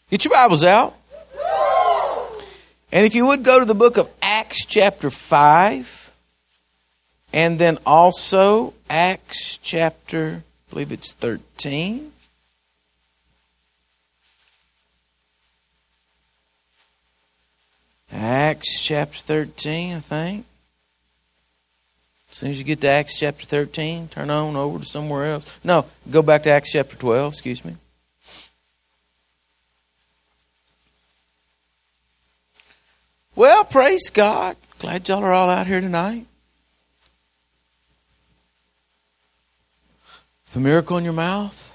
Get your Bibles out. And if you would go to the book of Acts chapter 5. And then also Acts chapter, I believe it's 13. Acts chapter 13, I think. As soon as you get to Acts chapter 13, turn on over to somewhere else. No, go back to Acts chapter 12, excuse me. Well, praise God. Glad y'all are all out here tonight. The miracle in your mouth.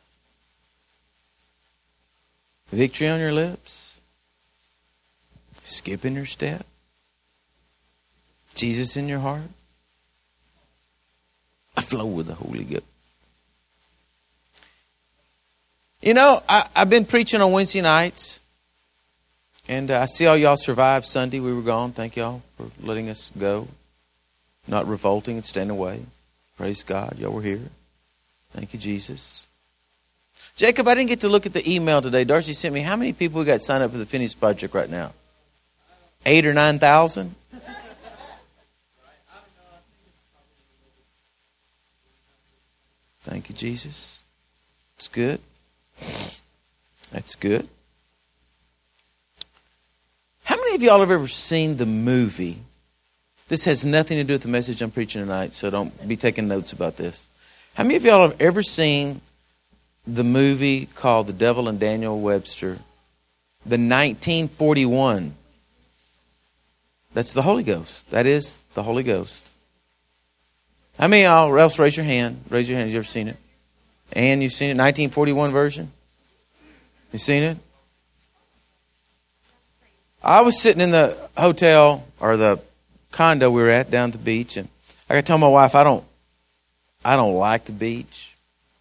Victory on your lips. Skip in your step. Jesus in your heart. I flow with the Holy Ghost. You know, I've been preaching on Wednesday nights. And I see all y'all survived Sunday. We were gone. Thank y'all for letting us go. Not revolting and staying away. Praise God. Y'all were here. Thank you, Jesus. Jacob, I didn't get to look at the email today. Darcy sent me. How many people we got signed up for the Phineas Project right now? 8 or 9,000? Thank you, Jesus. It's good. That's good. How many of y'all have ever seen the movie? This has nothing to do with the message I'm preaching tonight, so don't be taking notes about this. How many of y'all have ever seen the movie called The Devil and Daniel Webster? The 1941. That's the Holy Ghost. That is the Holy Ghost. How many of y'all else raise your hand? Raise your hand. Have you ever seen it? And you've seen it? 1941 version? You seen it? I was sitting in the hotel or the condo we were at down at the beach, and I got to tell my wife I don't like the beach.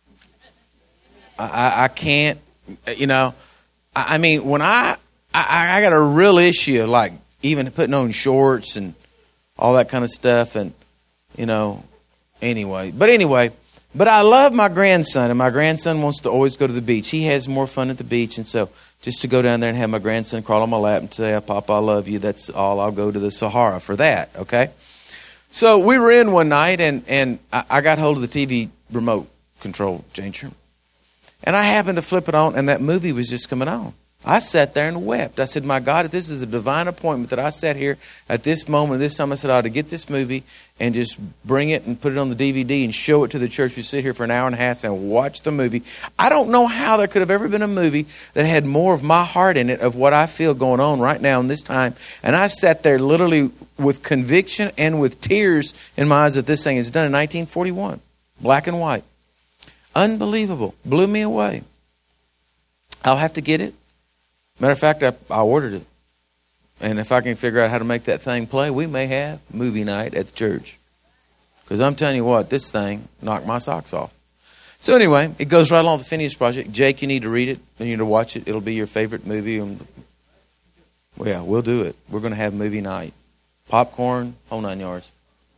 I can't, you know. I mean, when I got a real issue of like even putting on shorts and all that kind of stuff, and you know. Anyway, but I love my grandson, and my grandson wants to always go to the beach. He has more fun at the beach, and so just to go down there and have my grandson crawl on my lap and say, Papa, I love you, that's all. I'll go to the Sahara for that, okay? So we were in one night, and I got hold of the TV remote control changer, and I happened to flip it on, and that movie was just coming on. I sat there and wept. I said, my God, if this is a divine appointment that I sat here at this moment, this time, I said, I ought to get this movie and just bring it and put it on the DVD and show it to the church. We sit here for an hour and a half and watch the movie. I don't know how there could have ever been a movie that had more of my heart in it, of what I feel going on right now in this time. And I sat there literally with conviction and with tears in my eyes that this thing is done in 1941. Black and white. Unbelievable. Blew me away. I'll have to get it. Matter of fact, I ordered it. And if I can figure out how to make that thing play, we may have movie night at the church. Because I'm telling you what, this thing knocked my socks off. So anyway, it goes right along with the Phineas Project. Jake, you need to read it. You need to watch it. It'll be your favorite movie. Well, yeah, we'll do it. We're going to have movie night. Popcorn, whole 9 yards.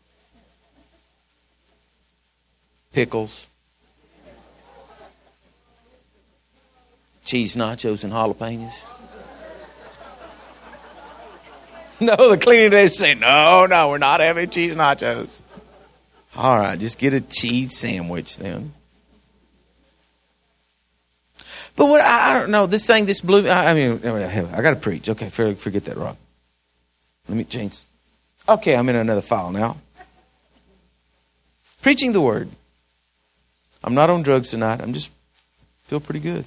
Pickles. Cheese nachos and jalapenos. No, the cleaning day say, no, we're not having cheese nachos. All right, just get a cheese sandwich then. But what, I don't know, this thing, this blew me. I got to preach. Okay, forget that, Rob. Let me change. Okay, I'm in another file now. Preaching the word. I'm not on drugs tonight. I'm just feel pretty good.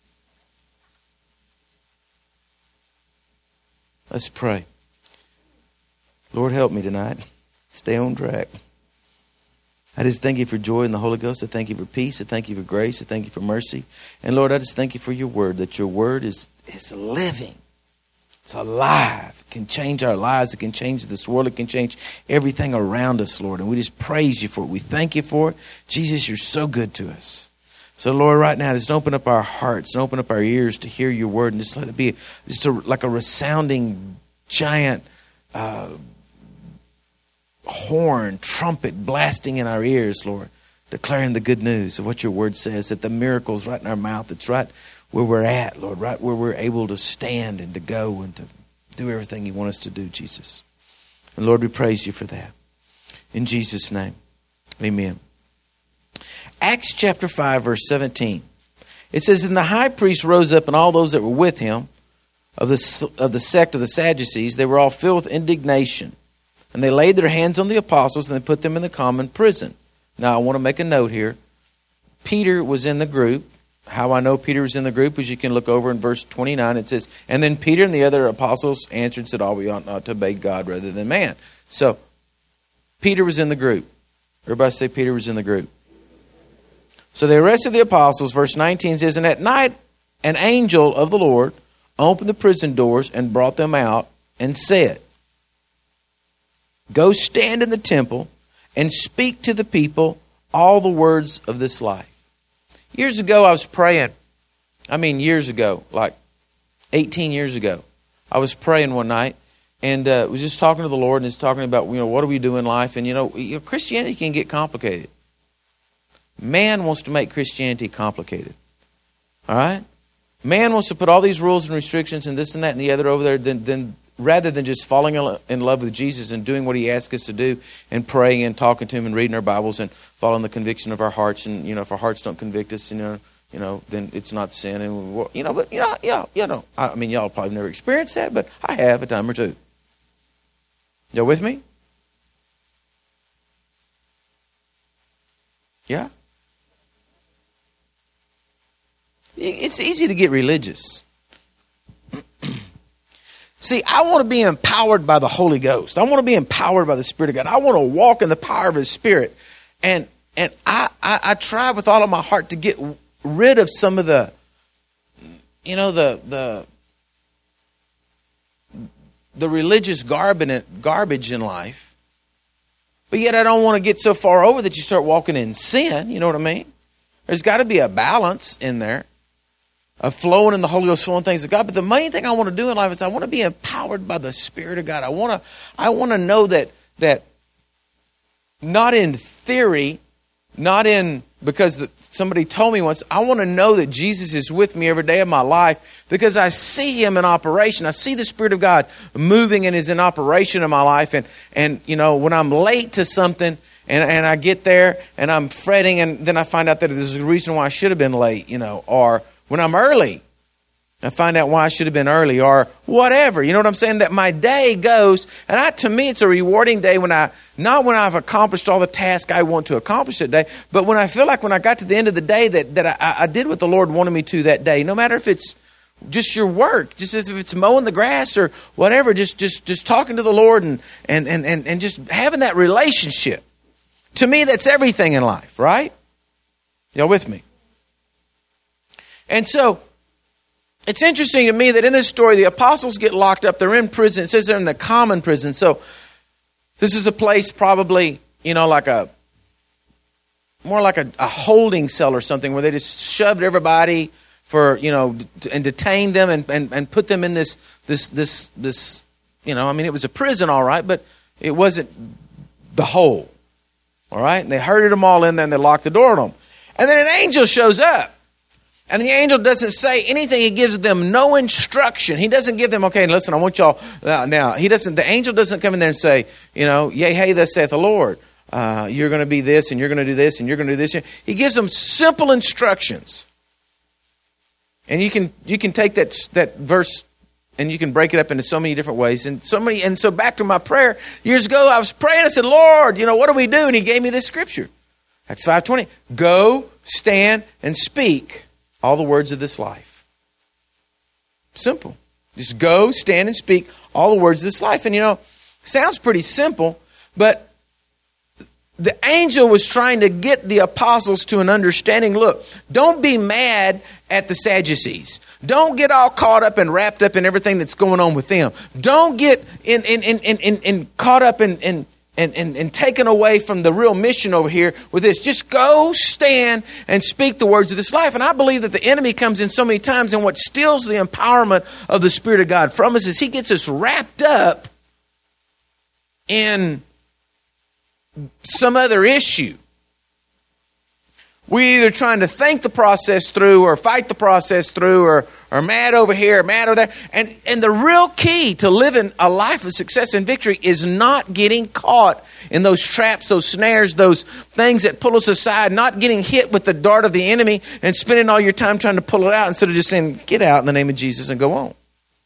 Let's pray. Lord, help me tonight. Stay on track. I just thank you for joy in the Holy Ghost. I thank you for peace. I thank you for grace. I thank you for mercy. And Lord, I just thank you for your word, that your word is living. It's alive. It can change our lives. It can change this world. It can change everything around us, Lord. And we just praise you for it. We thank you for it. Jesus, you're so good to us. So, Lord, right now, just open up our hearts and open up our ears to hear your word, and just let it be like a resounding giant horn, trumpet blasting in our ears, Lord, declaring the good news of what your word says, that the miracle's right in our mouth. It's right where we're at, Lord, right where we're able to stand and to go and to do everything you want us to do, Jesus. And Lord, we praise you for that. In Jesus' name, amen. Acts chapter 5, verse 17. It says, and the high priest rose up, and all those that were with him of the sect of the Sadducees, they were all filled with indignation. And they laid their hands on the apostles, and they put them in the common prison. Now, I want to make a note here. Peter was in the group. How I know Peter was in the group is you can look over in verse 29. It says, and then Peter and the other apostles answered and said, we ought not to obey God rather than man. So, Peter was in the group. Everybody say Peter was in the group. So they arrested the apostles. Verse 19 says, and at night an angel of the Lord opened the prison doors and brought them out and said, go stand in the temple and speak to the people all the words of this life. Years ago, I was praying. Years ago, like 18 years ago. I was praying one night and was just talking to the Lord and just talking about, what do we do in life? And, Christianity can get complicated. Man wants to make Christianity complicated. All right? Man wants to put all these rules and restrictions and this and that and the other over there rather than just falling in love with Jesus and doing what he asks us to do and praying and talking to him and reading our Bibles and following the conviction of our hearts. And, if our hearts don't convict us, then it's not sin. And, y'all probably never experienced that, but I have a time or two. Y'all with me? Yeah? It's easy to get religious. See, I want to be empowered by the Holy Ghost. I want to be empowered by the Spirit of God. I want to walk in the power of His Spirit. And I try with all of my heart to get rid of some of the religious garbage in life. But yet I don't want to get so far over that you start walking in sin. You know what I mean? There's got to be a balance in there. Of flowing in the Holy Ghost, flowing things of God. But the main thing I want to do in life is I want to be empowered by the Spirit of God. I want to know that not in theory, not in because somebody told me once. I want to know that Jesus is with me every day of my life because I see Him in operation. I see the Spirit of God moving and is in operation in my life. And when I'm late to something and I get there and I'm fretting and then I find out that there's a reason why I should have been late, or when I'm early, I find out why I should have been early or whatever. You know what I'm saying? That my day goes, and to me, it's a rewarding day not when I've accomplished all the tasks I want to accomplish that day, but when I feel like when I got to the end of the day that I did what the Lord wanted me to that day, no matter if it's just your work, just if it's mowing the grass or whatever, just talking to the Lord and just having that relationship. To me, that's everything in life, right? Y'all with me? And so, it's interesting to me that in this story, the apostles get locked up. They're in prison. It says they're in the common prison. So, this is a place probably, more like a holding cell or something where they just shoved everybody and detained them and put them in this, it was a prison, all right, but it wasn't the whole, all right? And they herded them all in there and they locked the door on them. And then an angel shows up. And the angel doesn't say anything. He gives them no instruction. He doesn't give them, okay, listen, I want y'all now. The angel doesn't come in there and say, yea, hey, thus saith the Lord. You're going to be this and you're going to do this and you're going to do this. He gives them simple instructions. And you can take that verse and you can break it up into so many different ways. And so back to my prayer. Years ago, I was praying. I said, Lord, what do we do? And He gave me this scripture. Acts 5:20. Go, stand, and speak all the words of this life. Simple. Just go, stand, and speak all the words of this life. And sounds pretty simple, but the angel was trying to get the apostles to an understanding. Look, don't be mad at the Sadducees. Don't get all caught up and wrapped up in everything that's going on with them. Don't get in caught up and taken away from the real mission over here with this. Just go, stand, and speak the words of this life. And I believe that the enemy comes in so many times, and what steals the empowerment of the Spirit of God from us is he gets us wrapped up in some other issue. We either trying to think the process through or fight the process through or mad over here, mad over there. And the real key to living a life of success and victory is not getting caught in those traps, those snares, those things that pull us aside, not getting hit with the dart of the enemy and spending all your time trying to pull it out instead of just saying, get out in the name of Jesus and go on.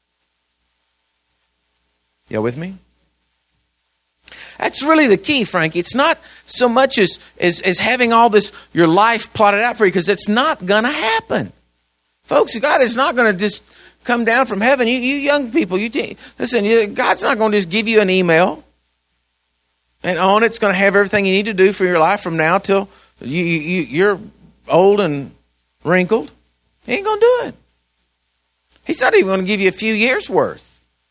Y'all with me? That's really the key, Frankie. It's not so much as having all this, your life plotted out for you, because it's not going to happen. Folks, God is not going to just come down from heaven. You young people, listen, God's not going to just give you an email, and on it's going to have everything you need to do for your life from now till you're old and wrinkled. He ain't going to do it. He's not even going to give you a few years' worth.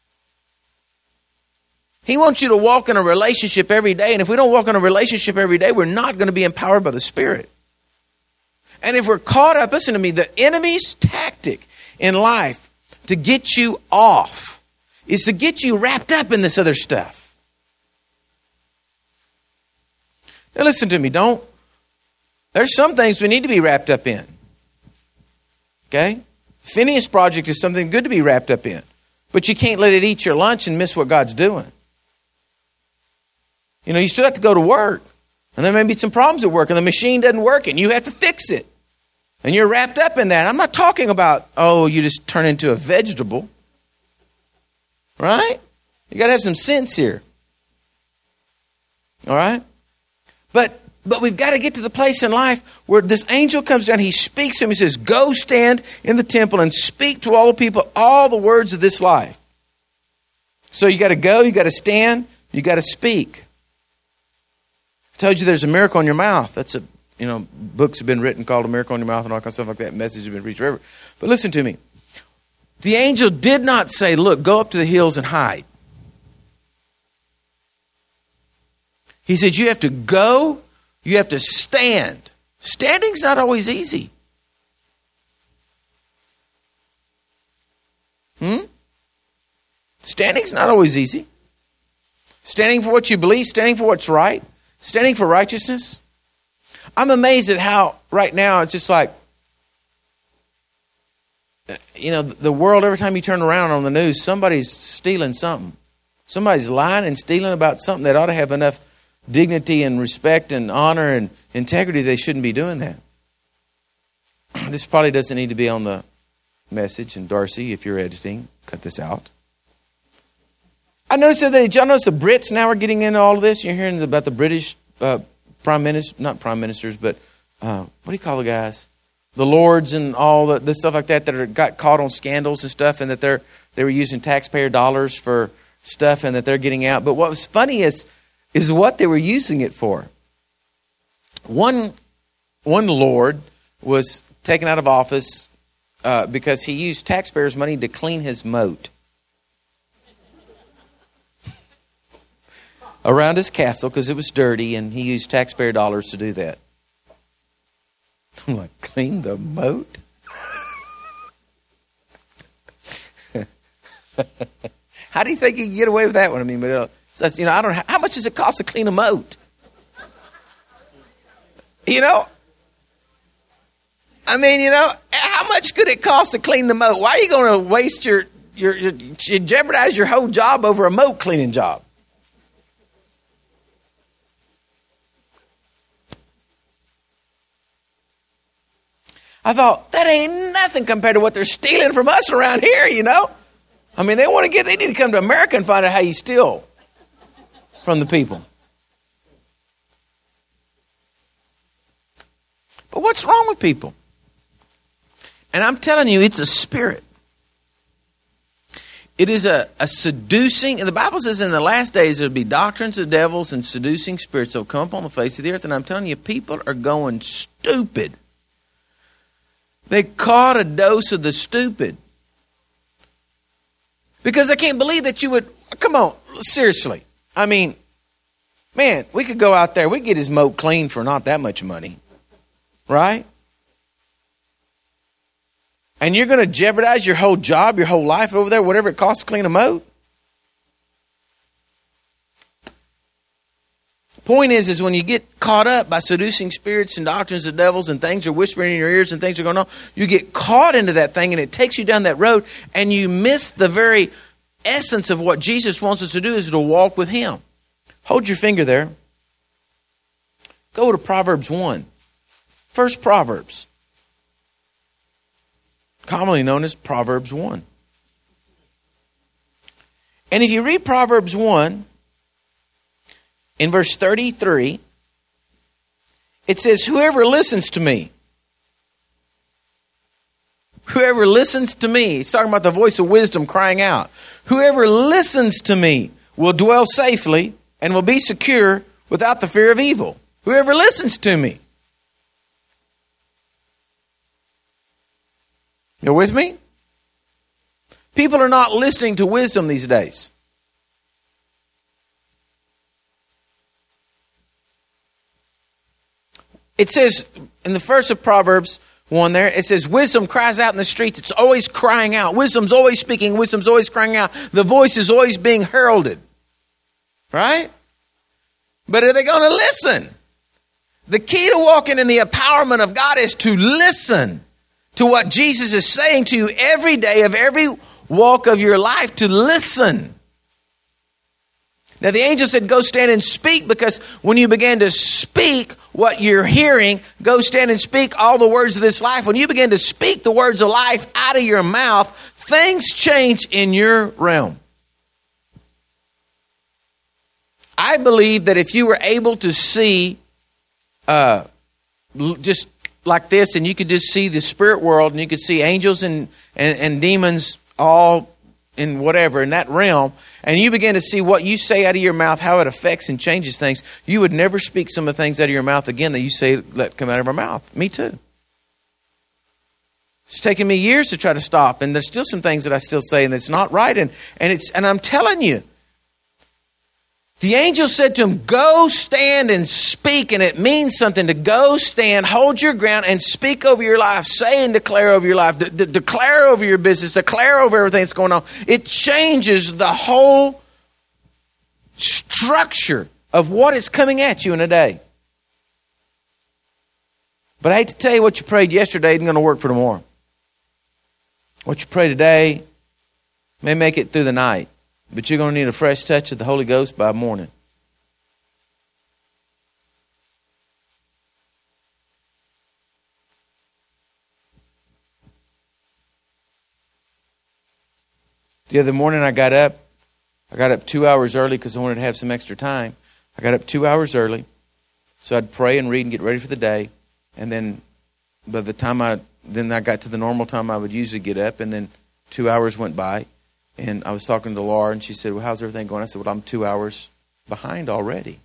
He wants you to walk in a relationship every day. And if we don't walk in a relationship every day, we're not going to be empowered by the Spirit. And if we're caught up, listen to me, the enemy's tactic in life to get you off is to get you wrapped up in this other stuff. Now listen to me, there's some things we need to be wrapped up in. Okay? Phineas Project is something good to be wrapped up in. But you can't let it eat your lunch and miss what God's doing. You know, you still have to go to work. And there may be some problems at work and the machine doesn't work and you have to fix it. And you're wrapped up in that. I'm not talking about, you just turn into a vegetable. Right? You got to have some sense here. All right? But we've got to get to the place in life where this angel comes down. He speaks to him. He says, go stand in the temple and speak to all the people, all the words of this life. So you got to go, you got to stand, you got to speak. I told you there's a miracle in your mouth. That's books have been written called A Miracle in Your Mouth and all kinds of stuff like that. Messages have been preached forever. But listen to me. The angel did not say, look, go up to the hills and hide. He said, you have to go, you have to stand. Standing's not always easy. Standing's not always easy. Standing for what you believe, standing for what's right. Standing for righteousness. I'm amazed at how right now it's just like, the world, every time you turn around on the news, somebody's stealing something. Somebody's lying and stealing about something that ought to have enough dignity and respect and honor and integrity. They shouldn't be doing that. This probably doesn't need to be on the message. And Darcy, if you're editing, cut this out. I noticed that y'all notice the Brits now are getting into all of this. You're hearing about the British prime minister, not prime ministers, but what do you call the guys? The lords and all the stuff like that got caught on scandals and stuff, and that they were using taxpayer dollars for stuff, and that they're getting out. But what was funny is what they were using it for. One lord was taken out of office because he used taxpayers' money to clean his moat around his castle because it was dirty, and he used taxpayer dollars to do that. I'm like, clean the moat? How do you think he can get away with that one? I mean, but I don't know. How much does it cost to clean a moat? How much could it cost to clean the moat? Why are you going to waste you jeopardize your whole job over a moat cleaning job? I thought, that ain't nothing compared to what they're stealing from us around here, I mean, they need to come to America and find out how you steal from the people. But what's wrong with people? And I'm telling you, it's a spirit. It is a seducing, and the Bible says in the last days there'll be doctrines of devils and seducing spirits that will come up on the face of the earth. And I'm telling you, people are going stupid. They caught a dose of the stupid. Because I can't believe that you would, come on, seriously. I mean, man, we could go out there, we could get his moat clean for not that much money. Right? And you're going to jeopardize your whole job, your whole life over there, whatever it costs to clean a moat? Point is when you get caught up by seducing spirits and doctrines of devils and things are whispering in your ears and things are going on, you get caught into that thing and it takes you down that road and you miss the very essence of what Jesus wants us to do, is to walk with Him. Hold your finger there. Go to Proverbs 1. First Proverbs. Commonly known as Proverbs 1. And if you read Proverbs 1, in verse 33, it says, whoever listens to me. Whoever listens to me. It's talking about the voice of wisdom crying out. Whoever listens to me will dwell safely and will be secure without the fear of evil. Whoever listens to me. You with me? People are not listening to wisdom these days. It says in the first of Proverbs 1 there, it says wisdom cries out in the streets. It's always crying out. Wisdom's always speaking. Wisdom's always crying out. The voice is always being heralded. Right? But are they going to listen? The key to walking in the empowerment of God is to listen to what Jesus is saying to you every day of every walk of your life, to listen. Now the angel said, go stand and speak, because when you begin to speak what you're hearing, go stand and speak all the words of this life. When you begin to speak the words of life out of your mouth, things change in your realm. I believe that if you were able to see just like this, and you could just see the spirit world, and you could see angels and demons all in whatever, in that realm, and you begin to see what you say out of your mouth, how it affects and changes things, you would never speak some of the things out of your mouth again that you say let come out of our mouth. Me too. It's taken me years to try to stop, and there's still some things that I still say, and it's not right, and I'm telling you, the angel said to him, go stand and speak, and it means something to go stand, hold your ground, and speak over your life, say and declare over your life, declare over your business, declare over everything that's going on. It changes the whole structure of what is coming at you in a day. But I hate to tell you, what you prayed yesterday isn't going to work for tomorrow. What you pray today may make it through the night, but you're going to need a fresh touch of the Holy Ghost by morning. The other morning I got up 2 hours early because I wanted to have some extra time. I got up 2 hours early so I'd pray and read and get ready for the day. And then by the time I got to the normal time I would usually get up, and then 2 hours went by. And I was talking to Laura, and she said, well, how's everything going? I said, well, I'm 2 hours behind already.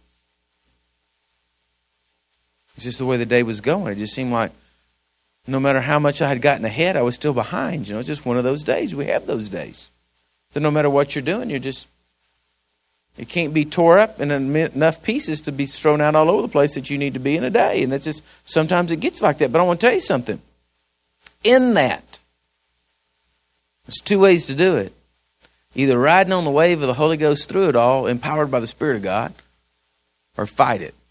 It's just the way the day was going. It just seemed like no matter how much I had gotten ahead, I was still behind. You know, it's just one of those days. We have those days. That no matter what you're doing, it can't be tore up in enough pieces to be thrown out all over the place that you need to be in a day. And that's just, sometimes it gets like that. But I want to tell you something. In that, there's two ways to do it. Either riding on the wave of the Holy Ghost through it all, empowered by the Spirit of God, or fight it.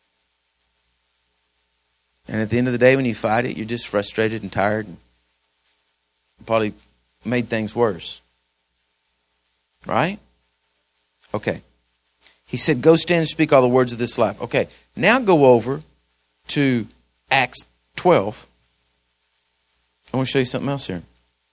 And at the end of the day, when you fight it, you're just frustrated and tired, and probably made things worse. Right? Okay. He said, go stand and speak all the words of this life. Okay. Now go over to Acts 12. I want to show you something else here.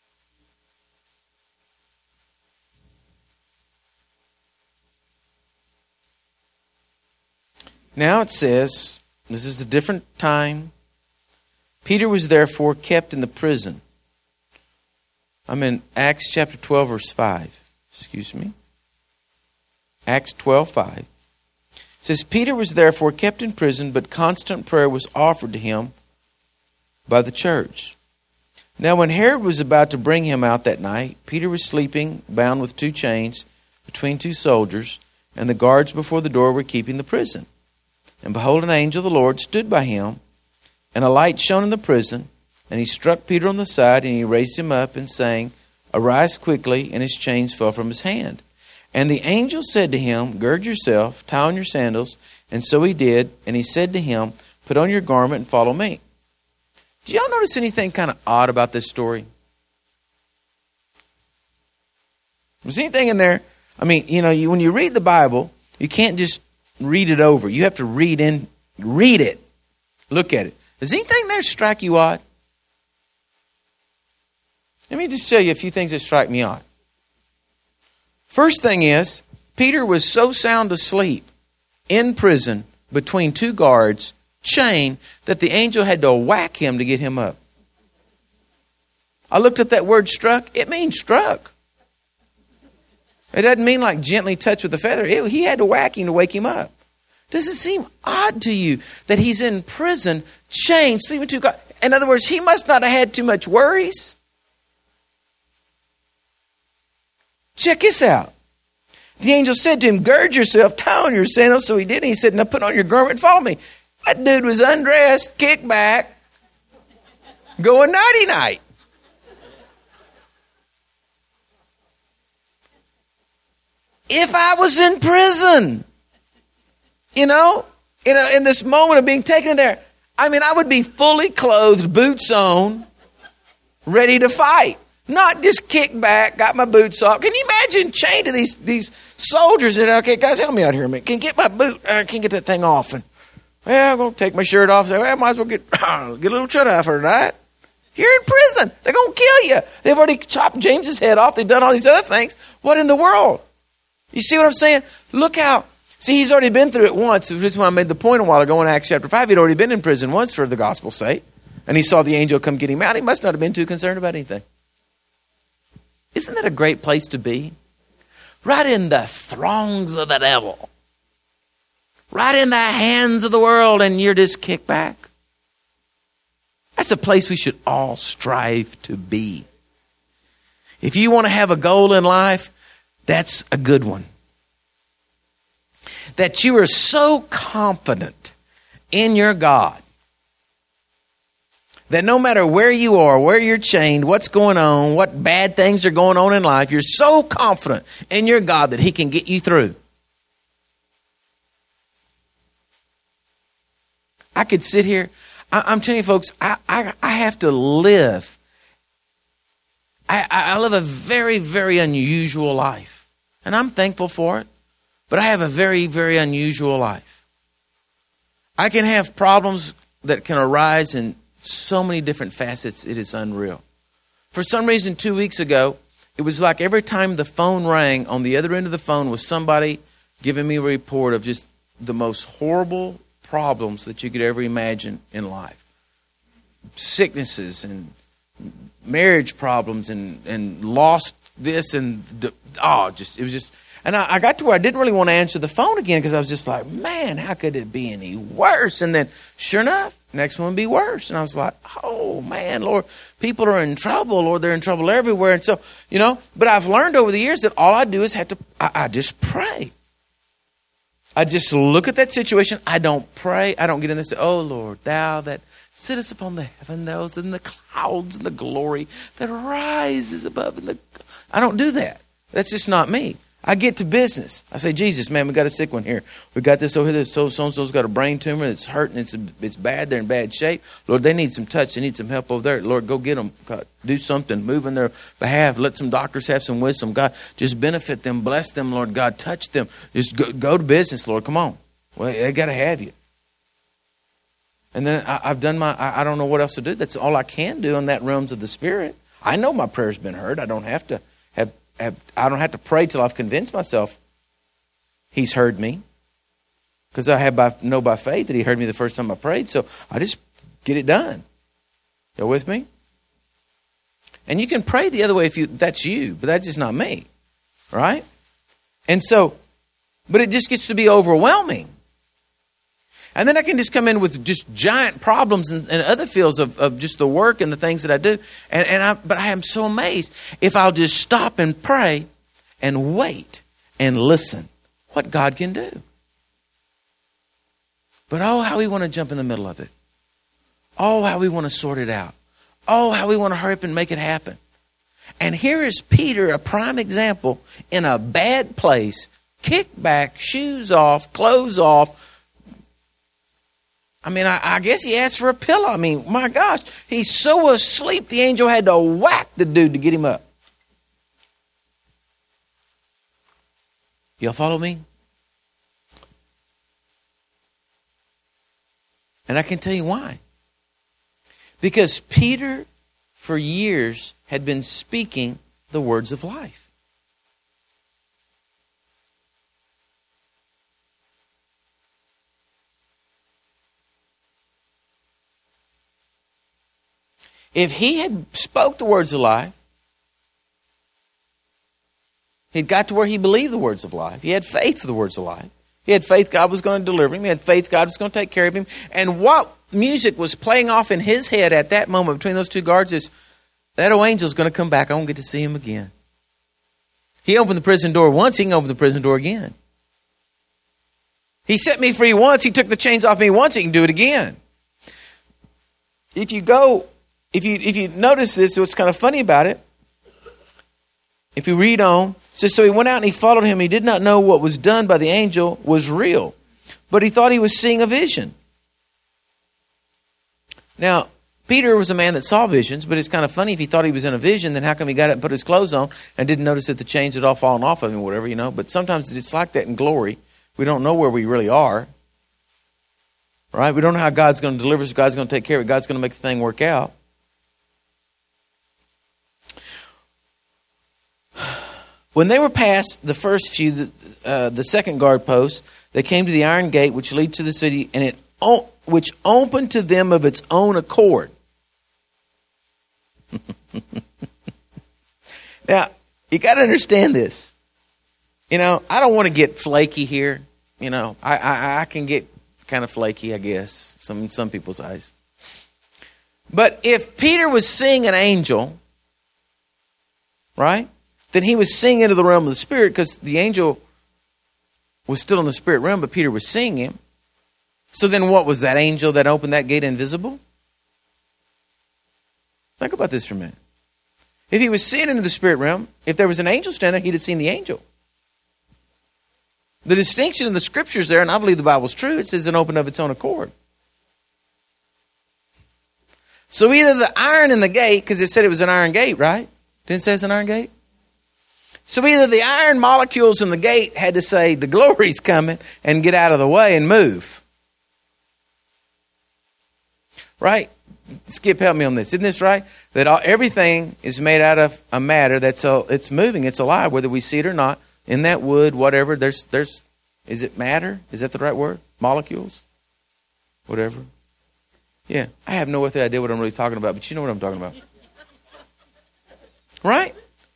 Now it says, this is a different time. Peter was therefore kept in the prison. I'm in Acts chapter 12, verse 5. Excuse me. Acts 12:5. It says, Peter was therefore kept in prison, but constant prayer was offered to him by the church. Now when Herod was about to bring him out that night, Peter was sleeping, bound with two chains, between two soldiers, and the guards before the door were keeping the prison. And behold, an angel of the Lord stood by him, and a light shone in the prison, and he struck Peter on the side, and he raised him up, and saying, Arise quickly, and his chains fell from his hand. And the angel said to him, gird yourself, tie on your sandals. And so he did. And he said to him, put on your garment and follow me. Do y'all notice anything kind of odd about this story? Was anything in there? I mean, when you read the Bible, you can't just read it over. You have to read it, look at it. Does anything there strike you odd? Let me just tell you a few things that strike me odd. First thing is, Peter was so sound asleep in prison between two guards, chained, that the angel had to whack him to get him up. I looked up that word struck. It means struck. It doesn't mean like gently touch with a feather. He had to whack him to wake him up. Does it seem odd to you that he's in prison, chained, sleeping two guards? In other words, he must not have had too much worries. Check this out. The angel said to him, gird yourself, tie on your sandals. So he did. And he said, now put on your garment and follow me. That dude was undressed, kicked back, going nighty-night. If I was in prison, in this moment of being taken there, I would be fully clothed, boots on, ready to fight. Not just kick back, got my boots off. Can you imagine chained to these soldiers that, okay, guys, help me out here a minute. Can you get my boot? I can't get that thing off. And, I'm going to take my shirt off. Say, I might as well get a little shut eye for tonight. You're in prison. They're going to kill you. They've already chopped James's head off. They've done all these other things. What in the world? You see what I'm saying? Look how, he's already been through it once. This is why I made the point a while ago in Acts chapter 5. He'd already been in prison once for the gospel's sake. And he saw the angel come get him out. He must not have been too concerned about anything. Isn't that a great place to be? Right in the throngs of the devil. Right in the hands of the world, and you're just kicked back. That's a place we should all strive to be. If you want to have a goal in life, that's a good one. That you are so confident in your God that no matter where you are, where you're chained, what's going on, what bad things are going on in life, you're so confident in your God that He can get you through. I could sit here. I'm telling you, folks, I have to live. I live a very, very unusual life. And I'm thankful for it. But I have a very, very unusual life. I can have problems that can arise in so many different facets, it is unreal. For some reason, 2 weeks ago, it was like every time the phone rang, on the other end of the phone was somebody giving me a report of just the most horrible problems that you could ever imagine in life. Sicknesses and marriage problems and lost this and it was just. And I got to where I didn't really want to answer the phone again because I was just like, man, how could it be any worse? And then, sure enough, next one would be worse. And I was like, oh, man, Lord, people are in trouble. Lord, they're in trouble everywhere. And so, but I've learned over the years that all I do is I just pray. I just look at that situation. I don't pray. I don't get in this, oh, Lord, thou that sittest upon the heaven, those in the clouds and the glory that rises above. I don't do that. That's just not me. I get to business. I say, Jesus, man, we got a sick one here. We got this over here. So-and-so's got a brain tumor. It's hurting. It's bad. They're in bad shape. Lord, they need some touch. They need some help over there. Lord, go get them. God, do something. Move in their behalf. Let some doctors have some wisdom. God, just benefit them. Bless them, Lord God. Touch them. Just go to business, Lord. Come on. Well, they got to have you. And then I've done I don't know what else to do. That's all I can do in that realms of the Spirit. I know my prayer's been heard. I don't have to pray till I've convinced myself He's heard me. Because I know by faith that He heard me the first time I prayed. So I just get it done. You with me? And you can pray the other way if that's you, but that's just not me. Right? And so, but it just gets to be overwhelming. And then I can just come in with just giant problems in other fields of just the work and the things that I do. But I am so amazed if I'll just stop and pray and wait and listen what God can do. But oh, how we want to jump in the middle of it. Oh, how we want to sort it out. Oh, how we want to hurry up and make it happen. And here is Peter, a prime example, in a bad place, kicked back, shoes off, clothes off. I mean, I guess he asked for a pillow. I mean, my gosh, he's so asleep, the angel had to whack the dude to get him up. Y'all follow me? And I can tell you why. Because Peter, for years, had been speaking the words of life. If he had spoke the words of life, he'd got to where he believed the words of life. He had faith for the words of life. He had faith God was going to deliver him. He had faith God was going to take care of him. And what music was playing off in his head at that moment between those two guards is, that old angel's going to come back. I won't get to see him again. He opened the prison door once. He can open the prison door again. He set me free once. He took the chains off me once. He can do it again. If you notice this, what's kind of funny about it, if you read on, it says, so he went out and he followed him. He did not know what was done by the angel was real, but he thought he was seeing a vision. Now, Peter was a man that saw visions, but it's kind of funny if he thought he was in a vision, then how come he got up and put his clothes on and didn't notice that the chains had all fallen off of him or whatever, you know? But sometimes it's like that in glory. We don't know where we really are. Right? We don't know how God's going to deliver us. God's going to take care of it. God's going to make the thing work out. When they were past the first few, the second guard post, they came to the iron gate which leads to the city, and which opened to them of its own accord. Now, you got to understand this. You know, I don't want to get flaky here. You know, I can get kind of flaky, I guess, in some people's eyes. But if Peter was seeing an angel, right, then he was seeing into the realm of the spirit, because the angel was still in the spirit realm, but Peter was seeing him. So then what was that angel that opened that gate invisible? Think about this for a minute. If he was seeing into the spirit realm, if there was an angel standing there, he'd have seen the angel. The distinction in the scriptures there, and I believe the Bible's true, it says it opened of its own accord. So either the iron in the gate, because it said it was an iron gate, right? Didn't it say it's an iron gate? So either the iron molecules in the gate had to say the glory's coming and get out of the way and move. Right? Skip, help me on this. Isn't this right? That everything is made out of a matter it's moving, it's alive, whether we see it or not. In that wood, whatever, there's is it matter? Is that the right word? Molecules? Whatever. Yeah, I have no idea what I'm really talking about, but you know what I'm talking about. Right?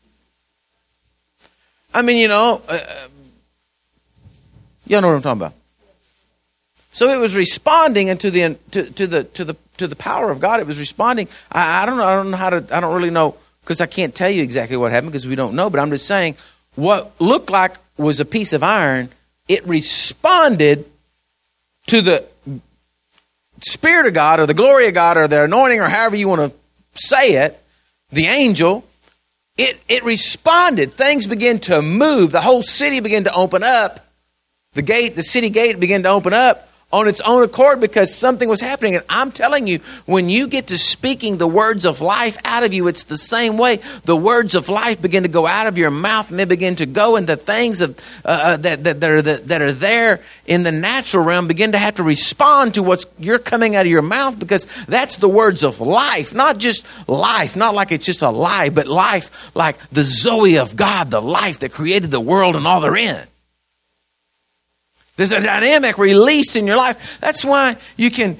I mean, you know, y'all know what I'm talking about. So it was responding to the power of God. It was responding. I don't know how to. I don't really know, because I can't tell you exactly what happened because we don't know. But I'm just saying, what looked like was a piece of iron, it responded to the Spirit of God or the glory of God or the anointing or however you want to say it, the angel. It responded. Things began to move. The whole city began to open up. The city gate began to open up on its own accord because something was happening. And I'm telling you, when you get to speaking the words of life out of you, it's the same way. The words of life begin to go out of your mouth, and they begin to go, and the things that are there in the natural realm begin to have to respond to what's you're coming out of your mouth, because that's the words of life. Not just life, not like it's just a lie, but life like the Zoe of God, the life that created the world and all therein. There's a dynamic released in your life. That's why you can,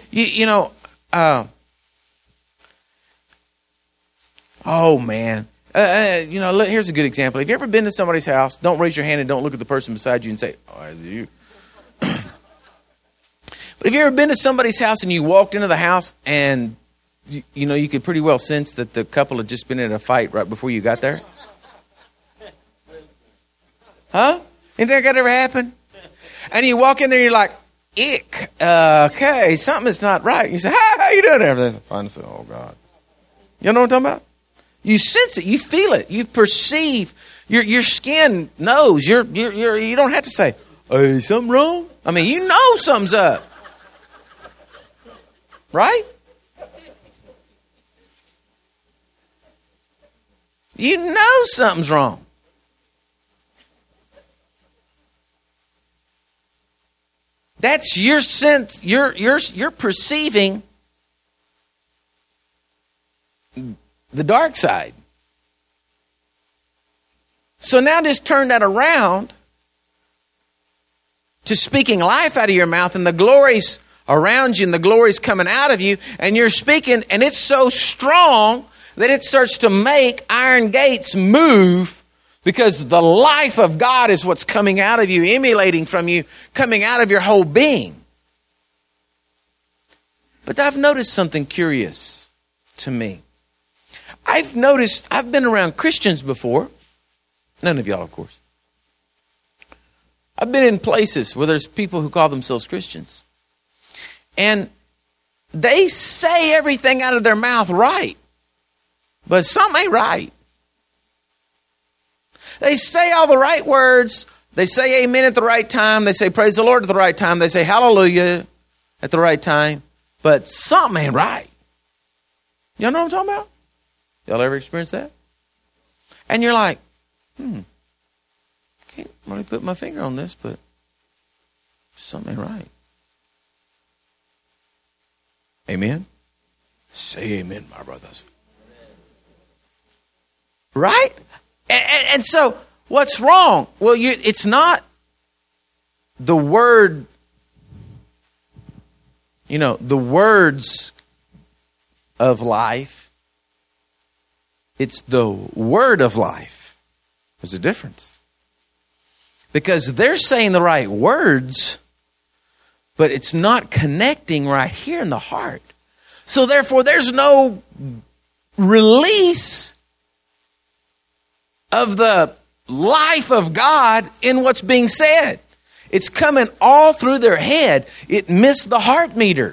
oh man. Here's a good example. Have you ever been to somebody's house? Don't raise your hand and don't look at the person beside you and say, oh, is it you? But have you ever been to somebody's house and you walked into the house and, you could pretty well sense that the couple had just been in a fight right before you got there? Huh? Anything that ever happened? And you walk in there, you're like, ick. Okay, something's not right. You say, hi, how you doing? Everything's fine. I say, oh, God. You know what I'm talking about? You sense it. You feel it. You perceive. Your skin knows. You don't have to say, "Hey, something wrong?" I mean, you know something's up. Right? You know something's wrong. That's your sense. You're perceiving the dark side. So now just turn that around to speaking life out of your mouth, and the glory's around you and the glory's coming out of you, and you're speaking, and it's so strong that it starts to make iron gates move, because the life of God is what's coming out of you, emanating from you, coming out of your whole being. But I've noticed something curious to me. I've been around Christians before. None of y'all, of course. I've been in places where there's people who call themselves Christians. And they say everything out of their mouth right. But something ain't right. They say all the right words. They say amen at the right time. They say praise the Lord at the right time. They say hallelujah at the right time. But something ain't right. Y'all know what I'm talking about? Y'all ever experienced that? And you're like, can't really put my finger on this, but something ain't right. Amen? Say amen, my brothers. Right? And so, what's wrong? Well, it's not the word, the words of life. It's the word of life. There's a difference. Because they're saying the right words, but it's not connecting right here in the heart. So therefore, there's no release of the life of God in what's being said. It's coming all through their head. It missed the heart meter.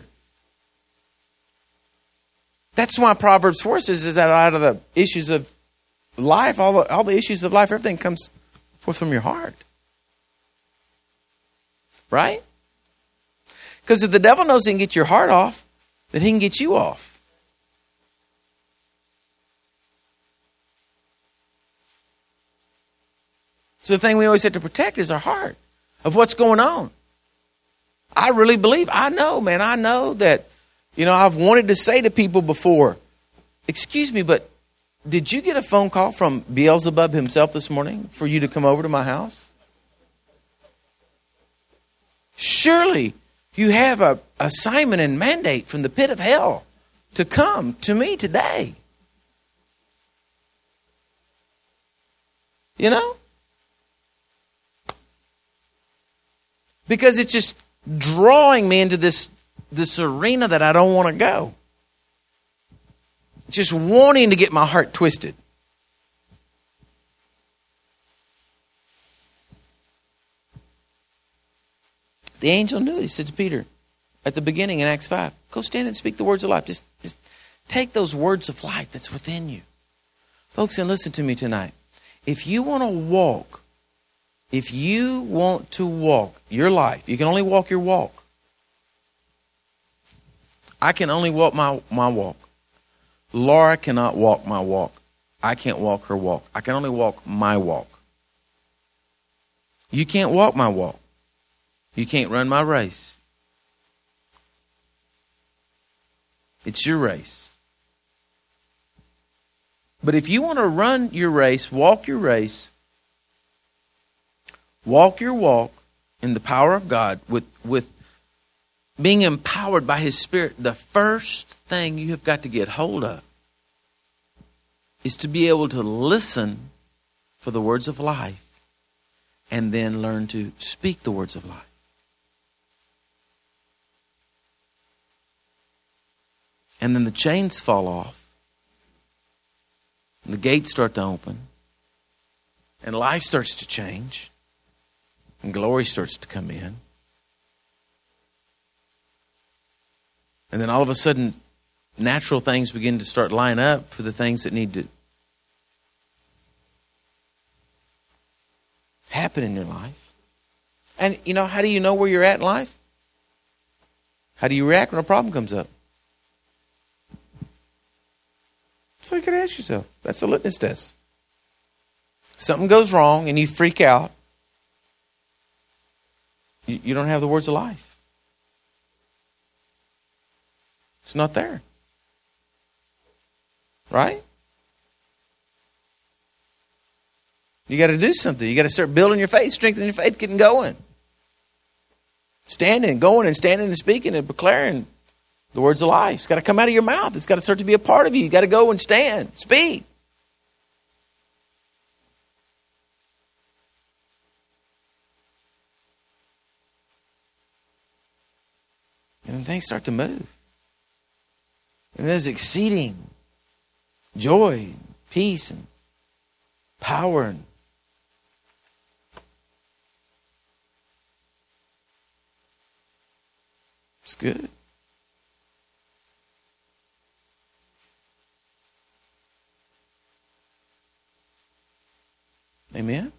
That's why Proverbs 4 says that out of the issues of life, all the issues of life, everything comes forth from your heart. Right? Because if the devil knows he can get your heart off, then he can get you off. So the thing we always have to protect is our heart of what's going on. I really believe, I know that, I've wanted to say to people before, excuse me, but did you get a phone call from Beelzebub himself this morning for you to come over to my house? Surely you have a assignment and mandate from the pit of hell to come to me today. Because it's just drawing me into this arena that I don't want to go. Just wanting to get my heart twisted. The angel knew it. He said to Peter at the beginning in Acts 5, go stand and speak the words of life. Just take those words of life that's within you. Folks, and listen to me tonight. If you want to walk your life, you can only walk your walk. I can only walk my walk. Laura cannot walk my walk. I can't walk her walk. I can only walk my walk. You can't walk my walk. You can't run my race. It's your race. But if you want to run your race, walk your race, walk your walk in the power of God with being empowered by His Spirit, the first thing you have got to get hold of is to be able to listen for the words of life and then learn to speak the words of life. And then the chains fall off. And the gates start to open. And life starts to change. And glory starts to come in. And then all of a sudden, natural things begin to start line up for the things that need to happen in your life. And, how do you know where you're at in life? How do you react when a problem comes up? So you got to ask yourself. That's a litmus test. Something goes wrong and you freak out. You don't have the words of life. It's not there. Right? You got to do something. You got to start building your faith, strengthening your faith, getting going. Standing, going and standing and speaking and declaring the words of life. It's got to come out of your mouth. It's got to start to be a part of you. You got to go and stand, speak. And then things start to move. And there's exceeding joy, peace, and power. And it's good. Amen?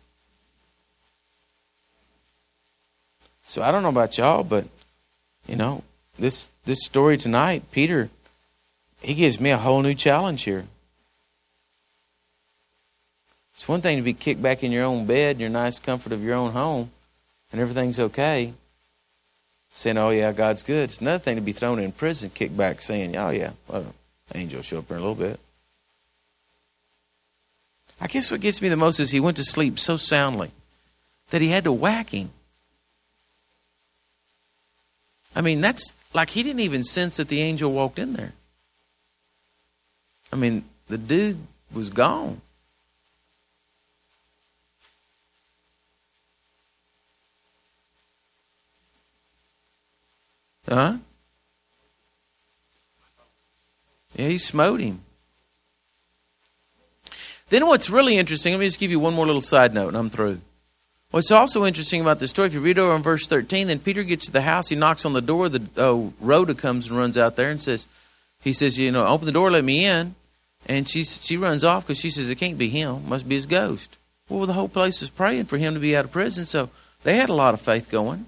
So I don't know about y'all, but, this story tonight, Peter, he gives me a whole new challenge here. It's one thing to be kicked back in your own bed, in your nice comfort of your own home, and everything's okay, saying, oh yeah, God's good. It's another thing to be thrown in prison, kicked back, saying, oh yeah, well, angel will show up here in a little bit. I guess what gets me the most is he went to sleep so soundly that he had to whack him. I mean, that's like he didn't even sense that the angel walked in there. I mean, the dude was gone. Huh? Yeah, he smote him. Then what's really interesting, let me just give you one more little side note and I'm through. What's also interesting about this story, if you read over in verse 13, then Peter gets to the house, he knocks on the door, Rhoda comes and runs out there and says, open the door, let me in. And she runs off because she says, it can't be him, must be his ghost. Well, the whole place was praying for him to be out of prison, so they had a lot of faith going.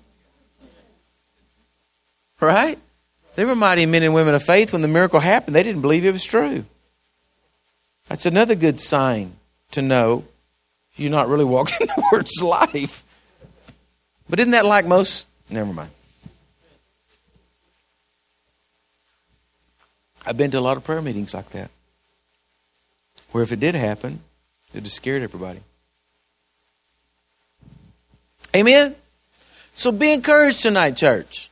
Right? They were mighty men and women of faith. When the miracle happened, they didn't believe it was true. That's another good sign to know you're not really walking the word's life. But isn't that like most? Never mind. I've been to a lot of prayer meetings like that, where if it did happen, it just scared everybody. Amen? So be encouraged tonight, church.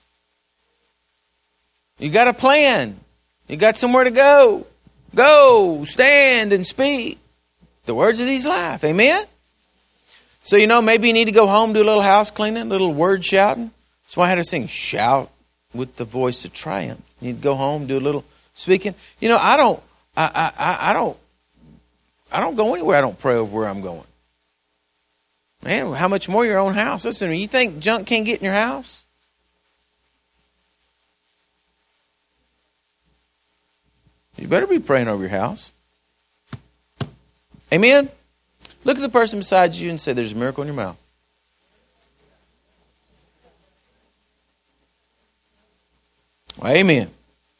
You got a plan. You got somewhere to go. Go, stand, and speak the words of these life. Amen? So, maybe you need to go home, do a little house cleaning, a little word shouting. That's why I had to sing, shout with the voice of triumph. You need to go home, do a little speaking. I don't go anywhere I don't pray over where I'm going. Man, how much more your own house? Listen, you think junk can't get in your house? You better be praying over your house. Amen? Look at the person beside you and say, there's a miracle in your mouth. Well, amen.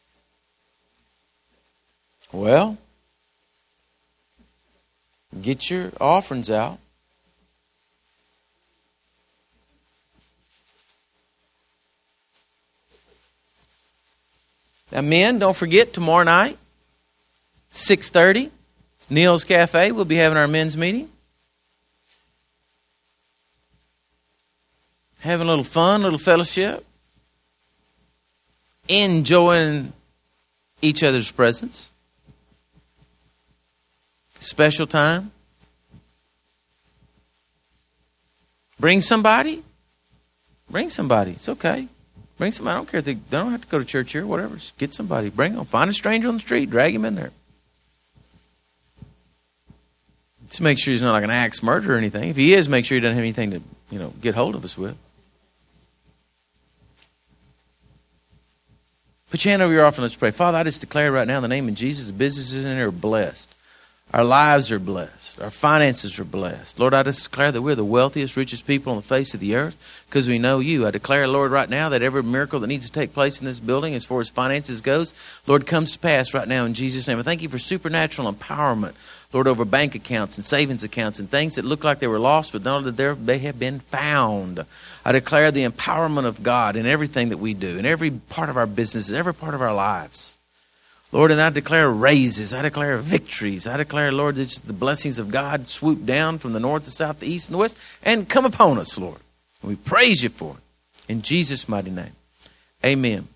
Well, get your offerings out. Now, men, don't forget tomorrow night, 6:30, Neil's Cafe. We'll be having our men's meeting. Having a little fun, a little fellowship. Enjoying each other's presence. Special time. Bring somebody. Bring somebody. It's okay. Bring somebody. I don't care if they don't have to go to church here, whatever. Just get somebody. Bring them. Find a stranger on the street. Drag him in there. Just make sure he's not like an axe murderer or anything. If he is, make sure he doesn't have anything to, get hold of us with. Put your hand over your offering. Let's pray. Father, I just declare right now in the name of Jesus, the businesses in here are blessed. Our lives are blessed. Our finances are blessed. Lord, I just declare that we're the wealthiest, richest people on the face of the earth because we know you. I declare, Lord, right now that every miracle that needs to take place in this building as far as finances goes, Lord, comes to pass right now in Jesus' name. I thank you for supernatural empowerment, Lord, over bank accounts and savings accounts and things that look like they were lost, but know that they have been found. I declare the empowerment of God in everything that we do, in every part of our businesses, every part of our lives. Lord, and I declare raises. I declare victories. I declare, Lord, that the blessings of God swoop down from the north, the south, the east, and the west, and come upon us, Lord. And we praise you for it. In Jesus' mighty name, amen.